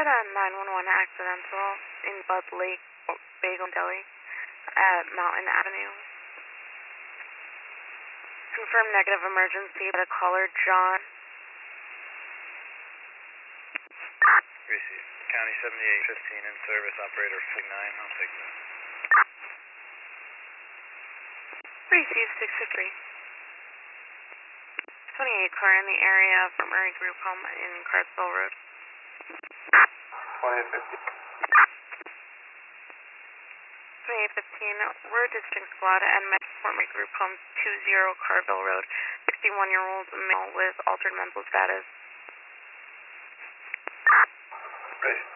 had a 911 accidental in Bud Lake, Bagel Deli at Mountain Avenue. Confirm negative emergency by the caller, John. Received. County 7815 in service, operator 49. I'll take that. Received 653. 28 car in the area from Murray Group Home in Cartsville Road. 2815. 2815, we're district squad and Fort Murray Group Home 20 Carville Road, 61-year-old male with altered mental status. Ready.